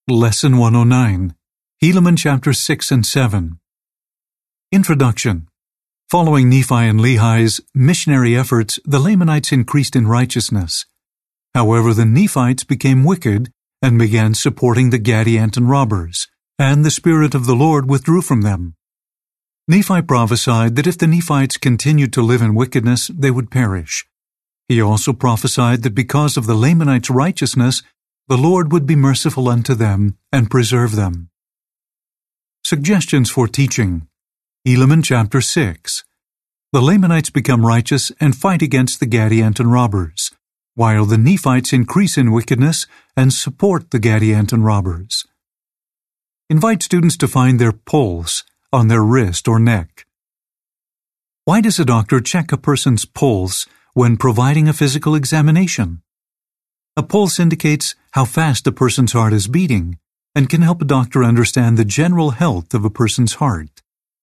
Lesson 109, Helaman chapters 6 and 7. Introduction. Following Nephi and Lehi's missionary efforts, the Lamanites increased in righteousness. However, the Nephites became wicked and began supporting the Gadianton robbers, and the Spirit of the Lord withdrew from them. Nephi prophesied that if the Nephites continued to live in wickedness, they would perish. He also prophesied that because of the Lamanites' righteousness, the Lord would be merciful unto them and preserve them. Suggestions for teaching. Helaman chapter 6. The Lamanites become righteous and fight against the Gadianton robbers, while the Nephites increase in wickedness and support the Gadianton robbers. Invite students to find their pulse on their wrist or neck. Why does a doctor check a person's pulse when providing a physical examination? A pulse indicates how fast a person's heart is beating and can help a doctor understand the general health of a person's heart.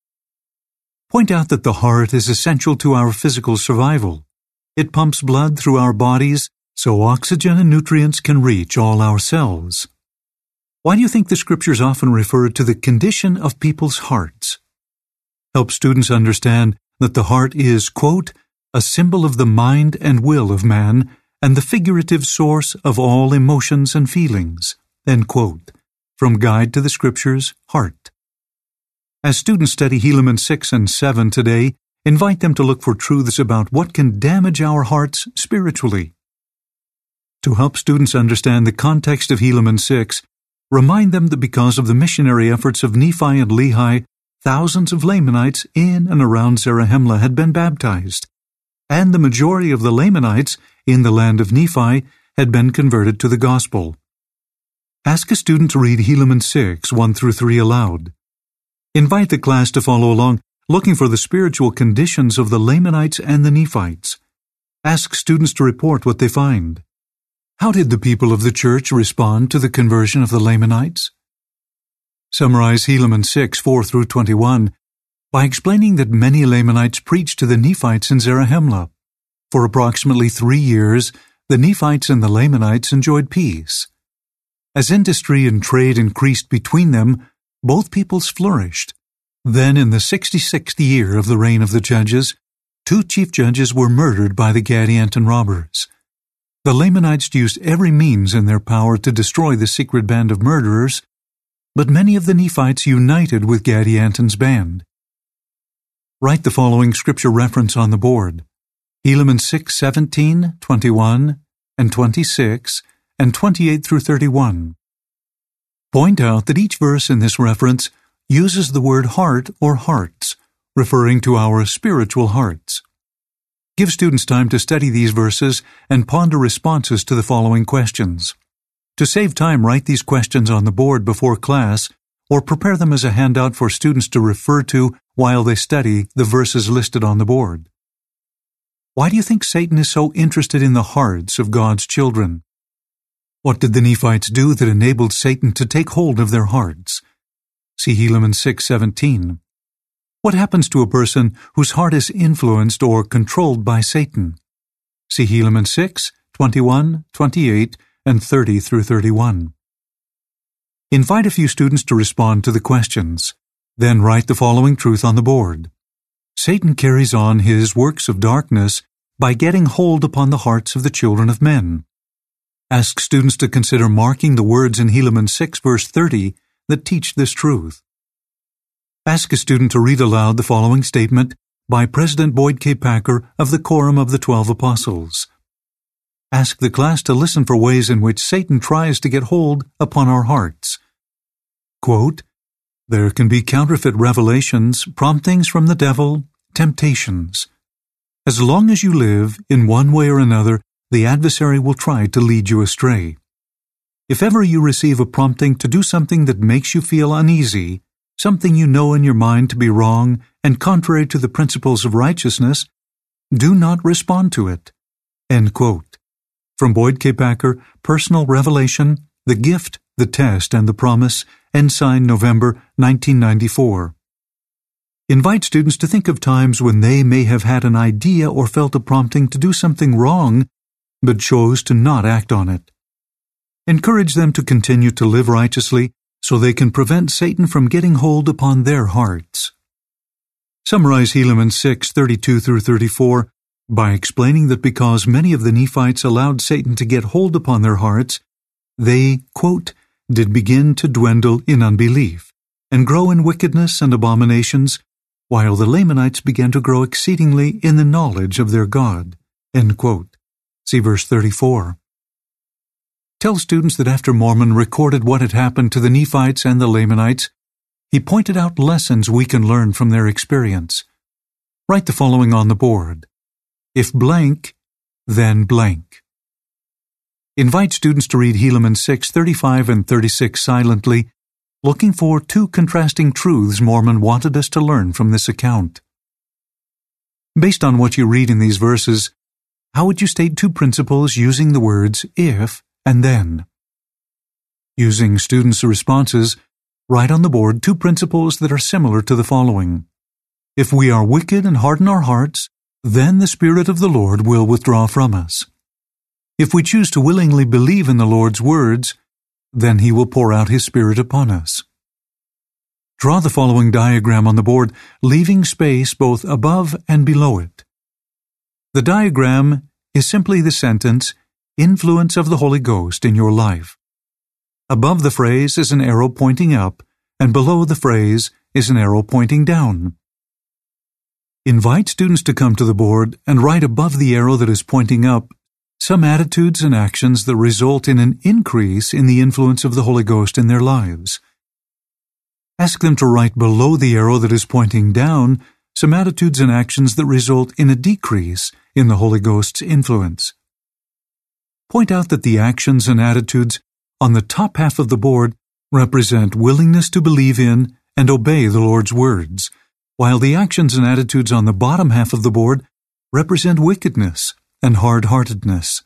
Point out that the heart is essential to our physical survival. It pumps blood through our bodies so oxygen and nutrients can reach all our cells. Why do you think the scriptures often refer to the condition of people's hearts? Help students understand that the heart is, quote, a symbol of the mind and will of man, and the figurative source of all emotions and feelings, end quote, from Guide to the Scriptures, Heart. As students study Helaman 6 and 7 today, invite them to look for truths about what can damage our hearts spiritually. To help students understand the context of Helaman 6, remind them that because of the missionary efforts of Nephi and Lehi, thousands of Lamanites in and around Zarahemla had been baptized, and the majority of the Lamanites in the land of Nephi had been converted to the gospel. Ask a student to read Helaman 6, 1 through 3 aloud. Invite the class to follow along, looking for the spiritual conditions of the Lamanites and the Nephites. Ask students to report what they find. How did the people of the church respond to the conversion of the Lamanites? Summarize Helaman 6, 4 through 21 by explaining that many Lamanites preached to the Nephites in Zarahemla. For approximately 3 years, the Nephites and the Lamanites enjoyed peace. As industry and trade increased between them, both peoples flourished. Then, in the 66th year of the reign of the judges, 2 chief judges were murdered by the Gadianton robbers. The Lamanites used every means in their power to destroy the secret band of murderers, but many of the Nephites united with Gadianton's band. Write the following scripture reference on the board. Helaman 6, 17, 21, and 26, and 28 through 31. Point out that each verse in this reference uses the word heart or hearts, referring to our spiritual hearts. Give students time to study these verses and ponder responses to the following questions. To save time, write these questions on the board before class or prepare them as a handout for students to refer to while they study the verses listed on the board. Why do you think Satan is so interested in the hearts of God's children? What did the Nephites do that enabled Satan to take hold of their hearts? See Helaman 6:17. What happens to a person whose heart is influenced or controlled by Satan? See Helaman 6, 21, 28, and 30 through 31. Invite a few students to respond to the questions. Then write the following truth on the board. Satan carries on his works of darkness by getting hold upon the hearts of the children of men. Ask students to consider marking the words in Helaman 6 verse 30 that teach this truth. Ask a student to read aloud the following statement by President Boyd K. Packer of the Quorum of the 12 Apostles. Ask the class to listen for ways in which Satan tries to get hold upon our hearts. Quote, there can be counterfeit revelations, promptings from the devil, temptations. As long as you live, in one way or another, the adversary will try to lead you astray. If ever you receive a prompting to do something that makes you feel uneasy, something you know in your mind to be wrong and contrary to the principles of righteousness, do not respond to it. End quote. From Boyd K. Packer, Personal Revelation, The Gift, the Test, and the Promise, Ensign, November 1994. Invite students to think of times when they may have had an idea or felt a prompting to do something wrong, but chose to not act on it. Encourage them to continue to live righteously so they can prevent Satan from getting hold upon their hearts. Summarize Helaman 6:32 through 34 by explaining that because many of the Nephites allowed Satan to get hold upon their hearts, they, quote, did begin to dwindle in unbelief and grow in wickedness and abominations, while the Lamanites began to grow exceedingly in the knowledge of their God. End quote. See verse 34. Tell students that after Mormon recorded what had happened to the Nephites and the Lamanites, he pointed out lessons we can learn from their experience. Write the following on the board. If blank, then blank. Invite students to read Helaman 6:35 and 36 silently, looking for two contrasting truths Mormon wanted us to learn from this account. Based on what you read in these verses, how would you state two principles using the words if and then? Using students' responses, write on the board two principles that are similar to the following. If we are wicked and harden our hearts, then the Spirit of the Lord will withdraw from us. If we choose to willingly believe in the Lord's words, then He will pour out His Spirit upon us. Draw the following diagram on the board, leaving space both above and below it. The diagram is simply the sentence, influence of the Holy Ghost in your life. Above the phrase is an arrow pointing up, and below the phrase is an arrow pointing down. Invite students to come to the board and write above the arrow that is pointing up some attitudes and actions that result in an increase in the influence of the Holy Ghost in their lives. Ask them to write below the arrow that is pointing down some attitudes and actions that result in a decrease in the Holy Ghost's influence. Point out that the actions and attitudes on the top half of the board represent willingness to believe in and obey the Lord's words, while the actions and attitudes on the bottom half of the board represent wickedness and hard-heartedness.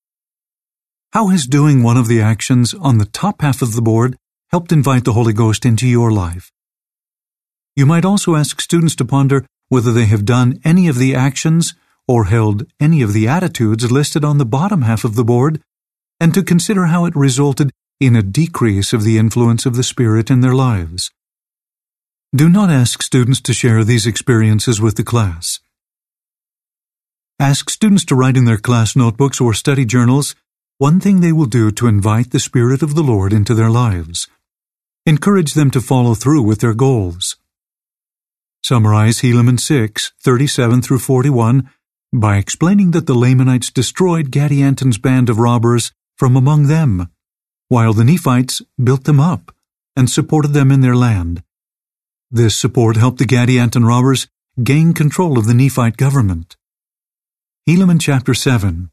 How has doing one of the actions on the top half of the board helped invite the Holy Ghost into your life? You might also ask students to ponder whether they have done any of the actions or held any of the attitudes listed on the bottom half of the board, and to consider how it resulted in a decrease of the influence of the Spirit in their lives. Do not ask students to share these experiences with the class. Ask students to write in their class notebooks or study journals one thing they will do to invite the Spirit of the Lord into their lives. Encourage them to follow through with their goals. Summarize Helaman 6:37 through 41 by explaining that the Lamanites destroyed Gadianton's band of robbers from among them, while the Nephites built them up and supported them in their land. This support helped the Gadianton robbers gain control of the Nephite government. Helaman chapter 7.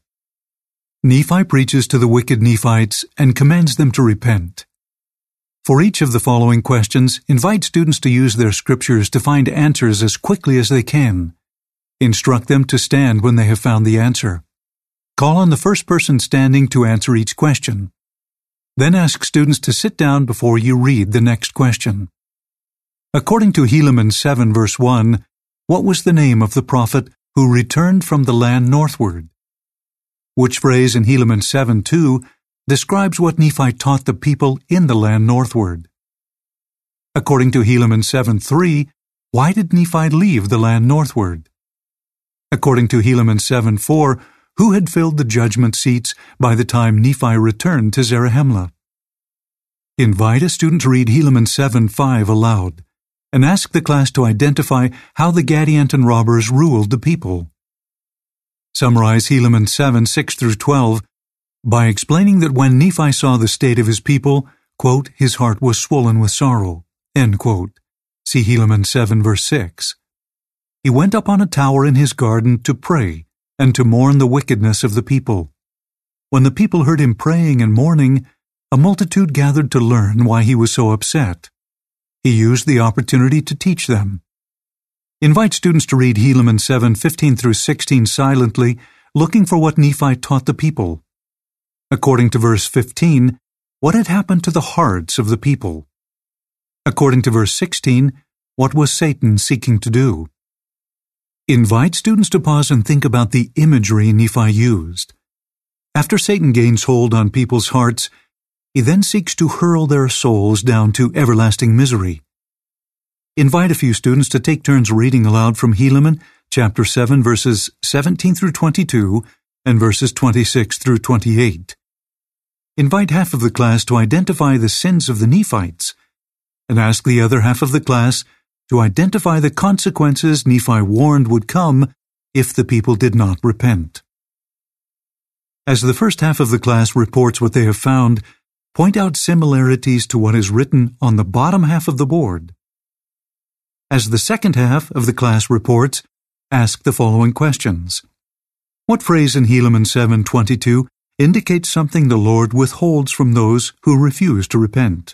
Nephi preaches to the wicked Nephites and commands them to repent. For each of the following questions, invite students to use their scriptures to find answers as quickly as they can. Instruct them to stand when they have found the answer. Call on the first person standing to answer each question. Then ask students to sit down before you read the next question. According to Helaman 7 verse 1, what was the name of the prophet who returned from the land northward? Which phrase in Helaman 7:2 describes what Nephi taught the people in the land northward? According to Helaman 7:3, why did Nephi leave the land northward? According to Helaman 7:4, who had filled the judgment seats by the time Nephi returned to Zarahemla? Invite a student to read Helaman 7:5 aloud, and ask the class to identify how the Gadianton robbers ruled the people. Summarize Helaman 7:6 through 12 by explaining that when Nephi saw the state of his people, quote, his heart was swollen with sorrow, end quote. See Helaman 7 verse 6. He went up on a tower in his garden to pray and to mourn the wickedness of the people. When the people heard him praying and mourning, a multitude gathered to learn why he was so upset. He used the opportunity to teach them. Invite students to read Helaman 7:15 through 16 silently, looking for what Nephi taught the people. According to verse 15, what had happened to the hearts of the people? According to verse 16, what was Satan seeking to do? Invite students to pause and think about the imagery Nephi used. After Satan gains hold on people's hearts, he then seeks to hurl their souls down to everlasting misery. Invite a few students to take turns reading aloud from Helaman, chapter 7, verses 17 through 22, and verses 26 through 28. Invite half of the class to identify the sins of the Nephites, and ask the other half of the class to identify the consequences Nephi warned would come if the people did not repent. As the first half of the class reports what they have found, point out similarities to what is written on the bottom half of the board. As the second half of the class reports, ask the following questions. What phrase in Helaman 7:22 indicates something the Lord withholds from those who refuse to repent?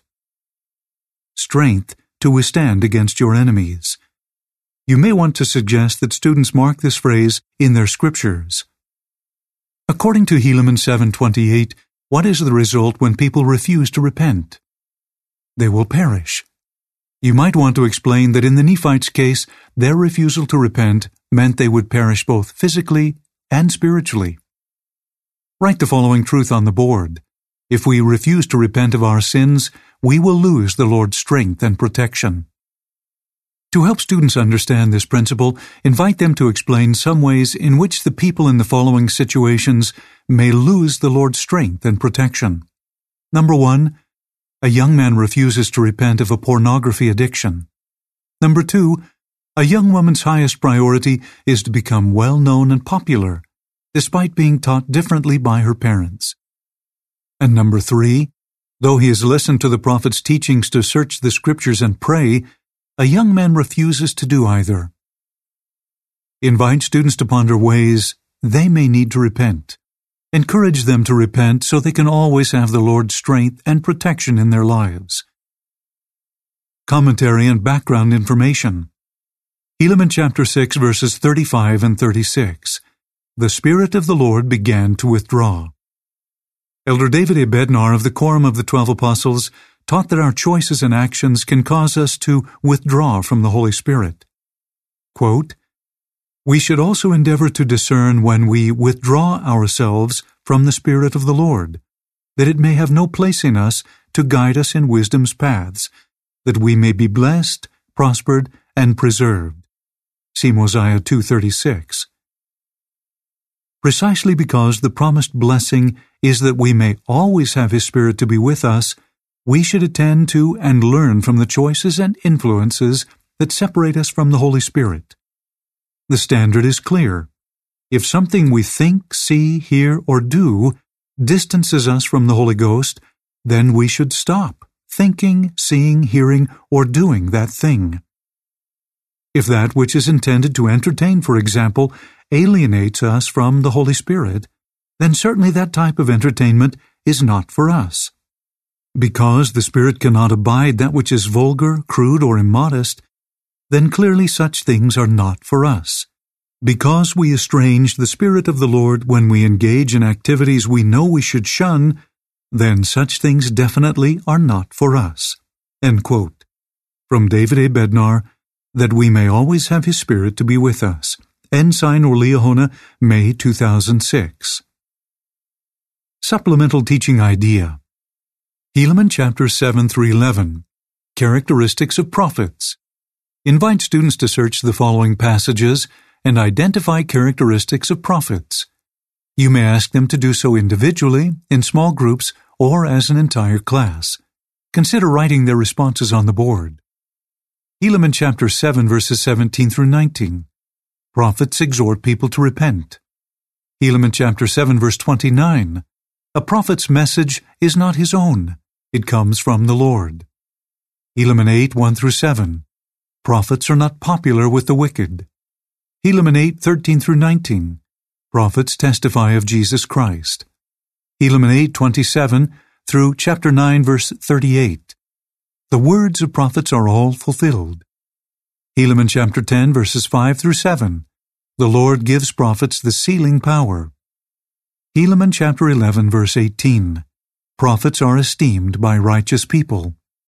Strength to withstand against your enemies. You may want to suggest that students mark this phrase in their scriptures. According to Helaman 7:28, what is the result when people refuse to repent? They will perish. You might want to explain that in the Nephites' case, their refusal to repent meant they would perish both physically and spiritually. Write the following truth on the board. If we refuse to repent of our sins, we will lose the Lord's strength and protection. To help students understand this principle, invite them to explain some ways in which the people in the following situations may lose the Lord's strength and protection. Number 1, a young man refuses to repent of a pornography addiction. Number 2, a young woman's highest priority is to become well-known and popular, despite being taught differently by her parents. And number 3, though he has listened to the prophet's teachings to search the scriptures and pray, a young man refuses to do either. Invite students to ponder ways they may need to repent. Encourage them to repent so they can always have the Lord's strength and protection in their lives. Commentary and background information. Helaman chapter 6 verses 35 and 36. The Spirit of the Lord began to withdraw. Elder David A. Bednar of the Quorum of the 12 Apostles taught that our choices and actions can cause us to withdraw from the Holy Spirit. Quote, we should also endeavor to discern when we withdraw ourselves from the Spirit of the Lord, that it may have no place in us to guide us in wisdom's paths, that we may be blessed, prospered, and preserved. See Mosiah 2:36. Precisely because the promised blessing is that we may always have His Spirit to be with us, we should attend to and learn from the choices and influences that separate us from the Holy Spirit. The standard is clear. If something we think, see, hear, or do distances us from the Holy Ghost, then we should stop thinking, seeing, hearing, or doing that thing. If that which is intended to entertain, for example, alienates us from the Holy Spirit, then certainly that type of entertainment is not for us. Because the Spirit cannot abide that which is vulgar, crude, or immodest, then clearly such things are not for us. Because we estrange the Spirit of the Lord when we engage in activities we know we should shun, then such things definitely are not for us. End quote. From David A. Bednar, that we may always have His Spirit to be with us. Ensign or Liahona, May 2006. Supplemental Teaching Idea. Helaman chapter 7 through 11. Characteristics of prophets. Invite students to search the following passages and identify characteristics of prophets. You may ask them to do so individually, in small groups, or as an entire class. Consider writing their responses on the board. Helaman chapter 7 verses 17 through 19. Prophets exhort people to repent. Helaman chapter 7 verse 29. A prophet's message is not his own. It comes from the Lord. Helaman 8 1 through 7. Prophets are not popular with the wicked. Helaman 8 13 through 19. Prophets testify of Jesus Christ. Helaman 8 27 through chapter 9 verse 38. The words of prophets are all fulfilled. Helaman chapter 10 verses 5 through 7. The Lord gives prophets the sealing power. Helaman chapter 11 verse 18. Prophets are esteemed by righteous people.